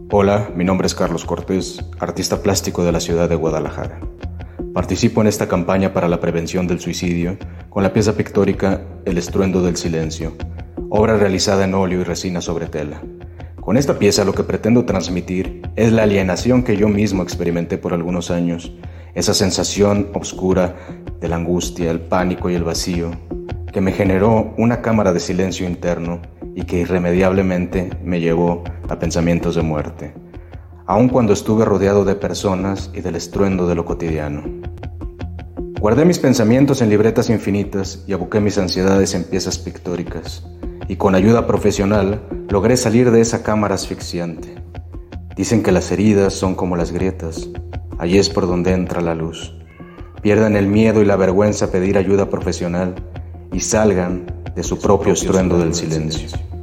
Hola, mi nombre es Carlos Cortés, artista plástico de la ciudad de Guadalajara. Participo en esta campaña para la prevención del suicidio con la pieza pictórica El estruendo del silencio, obra realizada en óleo y resina sobre tela. Con esta pieza lo que pretendo transmitir es la alienación que yo mismo experimenté por algunos años, esa sensación oscura de la angustia, el pánico y el vacío, que me generó una cámara de silencio interno y que irremediablemente me llevó a pensamientos de muerte, aun cuando estuve rodeado de personas y del estruendo de lo cotidiano. Guardé mis pensamientos en libretas infinitas y aboqué mis ansiedades en piezas pictóricas, y con ayuda profesional logré salir de esa cámara asfixiante. Dicen que las heridas son como las grietas, allí es por donde entra la luz. Pierdan el miedo y la vergüenza a pedir ayuda profesional y salgan de su propio estruendo del silencio.